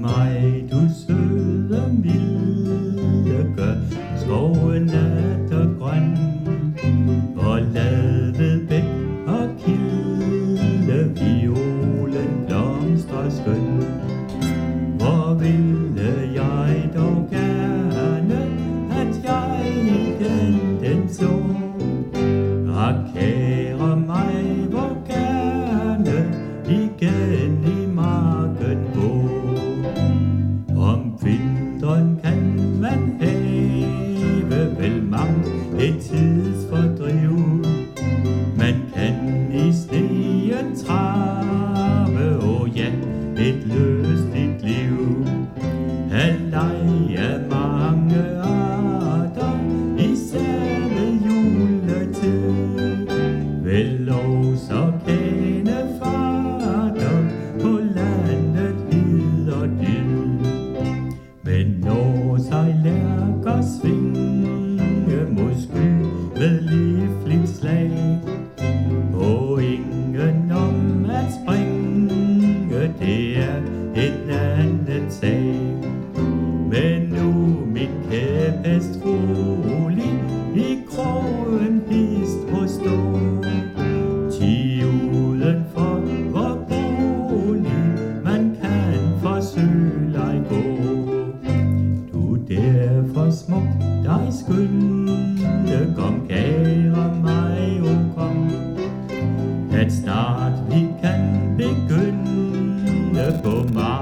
mig, du søde milde, gør skoven nattergrøn, og lade bæk og kilde, violen blomstrer skøn. Hvor ville jeg dog gerne, at jeg igen den så, og kære mig, hvor gerne igen i marken gå. Om vinteren kan man have vel mangt et tidsfordriv, man kan i sneen trave, ja, et lystigt liv. At lege mange arter, især ved juletid, vel også kende farter på landet hid og dyd. Men når sig lærker svinge mod sky med livligt slag, og ingen om at springe, det er en anden sag. Men nu min kæphest rolig i krogen hist må stå, ti udenfor hvor bolig man kan forsøge at gå. Du derfor smukt dig skynde, kom kære mig, o kom, at snart vi kan begynde på mig.